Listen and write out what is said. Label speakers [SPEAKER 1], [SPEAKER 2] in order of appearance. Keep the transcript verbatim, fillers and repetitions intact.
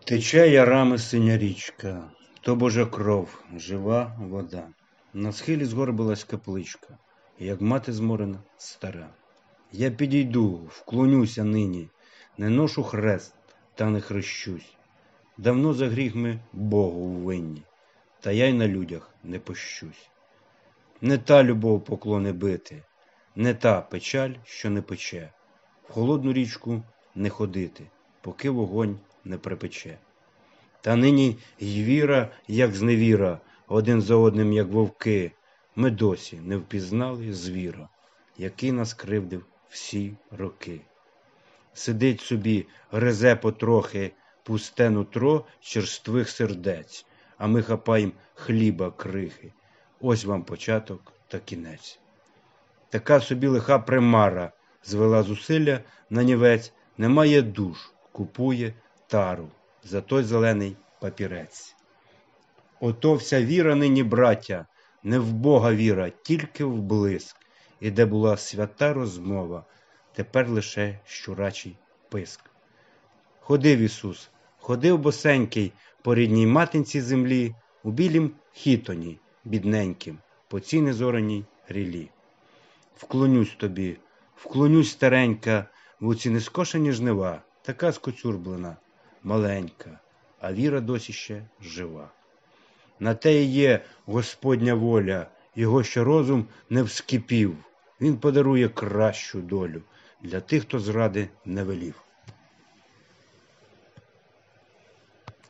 [SPEAKER 1] Тече ярами синя річка, то Божа кров, жива вода. На схилі згорбилась капличка, як мати зморена стара. Я підійду, вклонюся нині, не ношу хрест, та не хрещусь. Давно за гріх ми Богу винні, та я й на людях не пощусь. Не та любов поклони бити, не та печаль, що не пече. В холодну річку не ходити, поки вогонь не припече. Та нині й віра, як зневіра, один за одним, як вовки, ми досі не впізнали звіра, який нас кривдив всі роки. Сидить собі, гризе потрохи пусте нутро черствих сердець, а ми хапаєм хліба крихи. Ось вам початок та кінець. Така собі лиха примара звела зусилля на нівець, немає душ, купує тару за той зелений папірець. Ото вся віра нині, браття, не в Бога віра, тільки в блиск. І де була свята розмова, тепер лише щурачий писк. Ходив Ісус, ходив босенький по рідній матінці землі, у білім хітоні, бідненьким, по цій незораній рілі. Вклонюсь тобі, вклонюсь, старенька, в оці нескошені жнива, така скоцюрблена, маленька, а віра досі ще жива. На те і є Господня воля, його ще розум не вскипів, він подарує кращу долю для тих, хто зради не велів.